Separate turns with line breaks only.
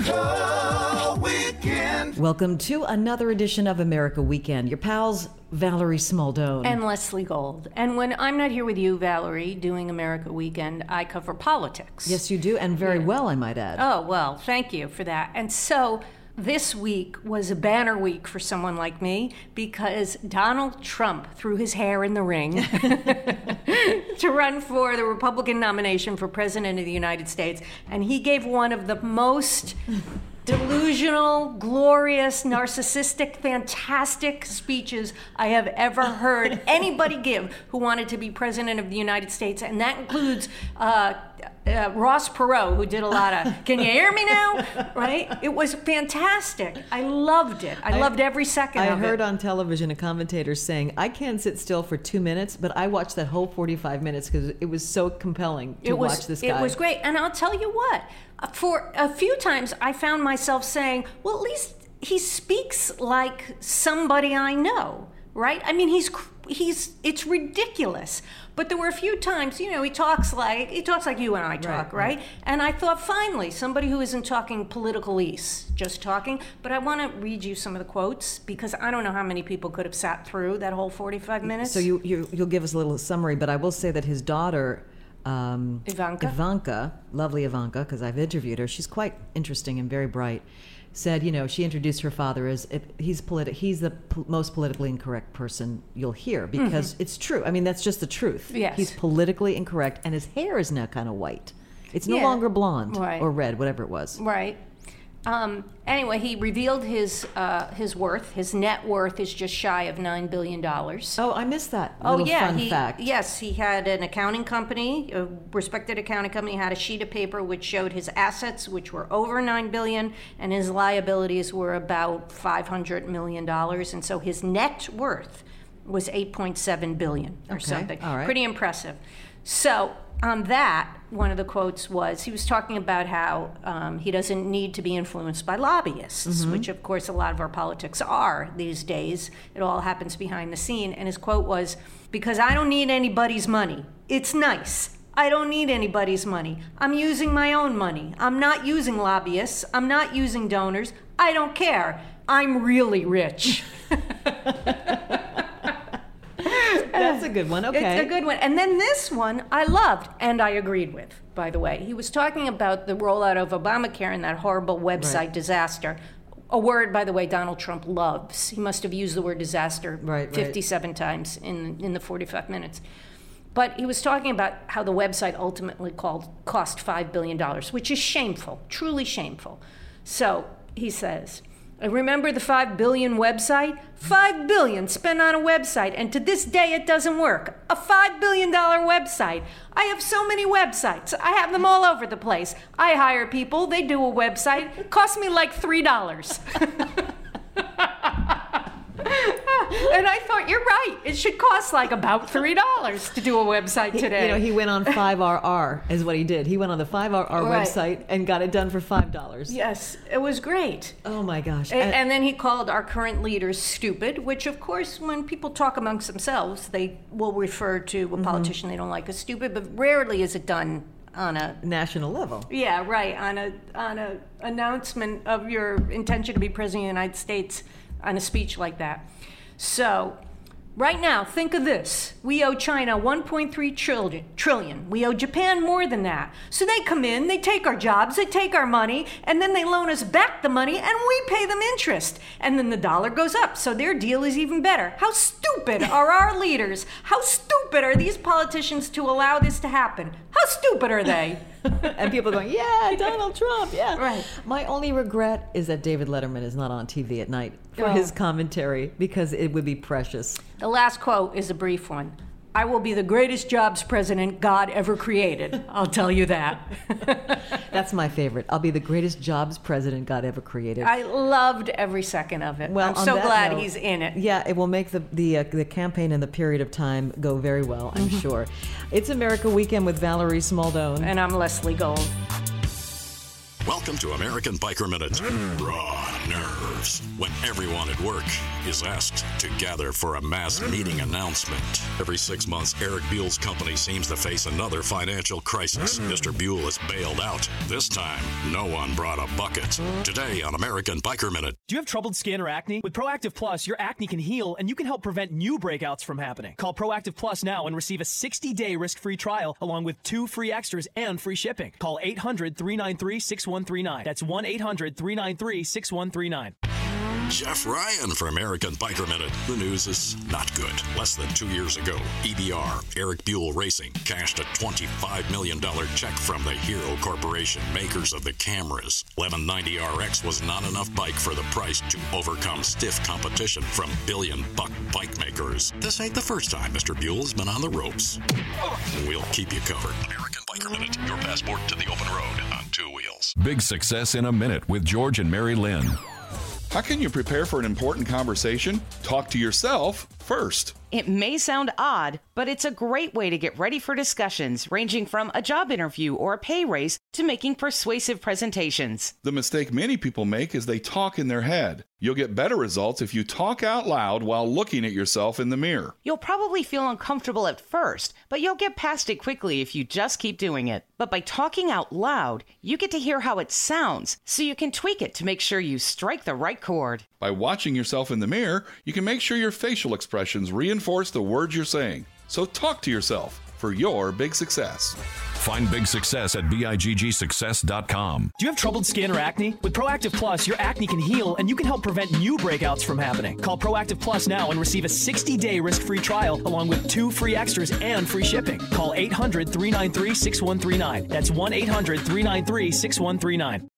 America Weekend.
Welcome to another edition of America Weekend. Your pals, Valerie Smaldone.
And Leslie Gold. And when I'm not here with you, Valerie, doing America Weekend, I cover politics.
Yes, you do, and very well, I might add.
Oh, well, thank you for that. And so this week was a banner week for someone like me because Donald Trump threw his hair in the ring to run for the Republican nomination for President of the United States. And he gave one of the most delusional, glorious, narcissistic, fantastic speeches I have ever heard anybody give who wanted to be President of the United States. And that includes Ross Perot, who did a lot of, can you hear me now? Right? It was fantastic. I loved it. I loved every second of it.
I heard on television a commentator saying, I can't sit still for 2 minutes, but I watched that whole 45 minutes because it was so compelling to watch this guy.
It was great. And I'll tell you what, for a few times I found myself saying, well, at least he speaks like somebody I know, right? I mean, it's ridiculous. But there were a few times, he talks like you and I talk, right? And I thought, finally, somebody who isn't talking politicalese, just talking. But I want to read you some of the quotes because I don't know how many people could have sat through that whole 45 minutes.
So you'll give us a little summary, but I will say that his daughter, Ivanka, lovely Ivanka, because I've interviewed her, she's quite interesting and very bright, said, she introduced her father as he's the most politically incorrect person you'll hear because it's true. I mean, that's just the truth.
Yes.
He's politically incorrect, and his hair is now kind of white. It's no longer blonde or red, whatever it was.
Right. Anyway, he revealed his worth. His net worth is just shy of $9 billion.
Oh, I missed that.
Fun
Fact.
Yes, he had an accounting company, a respected accounting company, had a sheet of paper which showed his assets, which were over $9 billion, and his liabilities were about $500 million. And so his net worth was $8.7 billion or something.
All right.
Pretty impressive. So on that, one of the quotes was, he was talking about how he doesn't need to be influenced by lobbyists, which of course a lot of our politics are these days. It all happens behind the scene. And his quote was, because I don't need anybody's money. It's nice. I don't need anybody's money. I'm using my own money. I'm not using lobbyists. I'm not using donors. I don't care. I'm really rich.
That's a good one. Okay.
It's a good one. And then this one I loved and I agreed with, by the way. He was talking about the rollout of Obamacare and that horrible website disaster. A word, by the way, Donald Trump loves. He must have used the word disaster 57 times in the 45 minutes. But he was talking about how the website ultimately cost $5 billion, which is shameful, truly shameful. So he says, I remember the $5 billion website? $5 billion spent on a website, and to this day it doesn't work. A $5 billion website. I have so many websites. I have them all over the place. I hire people. They do a website. It costs me like $3. And I thought, you're right. It should cost like about $3 to do a website today.
He went on 5RR is what he did. He went on the 5RR website and got it done for $5.
Yes, it was great.
Oh my gosh.
And then he called our current leaders stupid, which of course when people talk amongst themselves, they will refer to a politician they don't like as stupid, but rarely is it done on a
national level.
Yeah, right. On a announcement of your intention to be president of the United States on a speech like that. So, right now, think of this. We owe China $1.3 trillion. We owe Japan more than that. So they come in, they take our jobs, they take our money, and then they loan us back the money, and we pay them interest. And then the dollar goes up, so their deal is even better. How stupid are our leaders? How stupid are these politicians to allow this to happen? How stupid are they?
And people going, yeah, Donald Trump, yeah.
Right.
My only regret is that David Letterman is not on TV at night for his commentary because it would be precious.
The last quote is a brief one. I will be the greatest jobs president God ever created. I'll tell you that.
That's my favorite. I'll be the greatest jobs president God ever created.
I loved every second of it.
Well,
I'm so glad he's in it.
Yeah, it will make the campaign and the period of time go very well, I'm sure. It's America Weekend with Valerie Smaldone.
And I'm Leslie Gold.
Welcome to American Biker Minute. Raw nerves. When everyone at work is asked to gather for a mass meeting announcement. Every 6 months, Eric Buell's company seems to face another financial crisis. Mr. Buell is bailed out. This time, no one brought a bucket. Today on American Biker Minute.
Do you have troubled skin or acne? With Proactive Plus, your acne can heal and you can help prevent new breakouts from happening. Call Proactive Plus now and receive a 60-day risk-free trial along with 2 free extras and free shipping. Call 800-393-6139. That's 1-800-393-6139.
Jeff Ryan for American Biker Minute. The news is not good. Less than 2 years ago, EBR, Eric Buell Racing, cashed a $25 million check from the Hero Corporation, makers of the cameras. 1190RX was not enough bike for the price to overcome stiff competition from billion-buck bike makers. This ain't the first time Mr. Buell's been on the ropes. We'll keep you covered. American Biker Minute, your passport to the open road on 2 wheels.
Big Success in a Minute with George and Mary Lynn.
How can you prepare for an important conversation? Talk to yourself first.
It may sound odd, but it's a great way to get ready for discussions ranging from a job interview or a pay raise to making persuasive presentations.
The mistake many people make is they talk in their head. You'll get better results if you talk out loud while looking at yourself in the mirror.
You'll probably feel uncomfortable at first, but you'll get past it quickly if you just keep doing it. But by talking out loud, you get to hear how it sounds, so you can tweak it to make sure you strike the right chord.
By watching yourself in the mirror, you can make sure your facial expressions reinforce the words you're saying. So talk to yourself for your big success.
Find Big Success at BIGGsuccess.com.
Do you have troubled skin or acne? With Proactive Plus, your acne can heal and you can help prevent new breakouts from happening. Call Proactive Plus now and receive a 60-day risk-free trial along with 2 free extras and free shipping. Call 800-393-6139. That's 1-800-393-6139.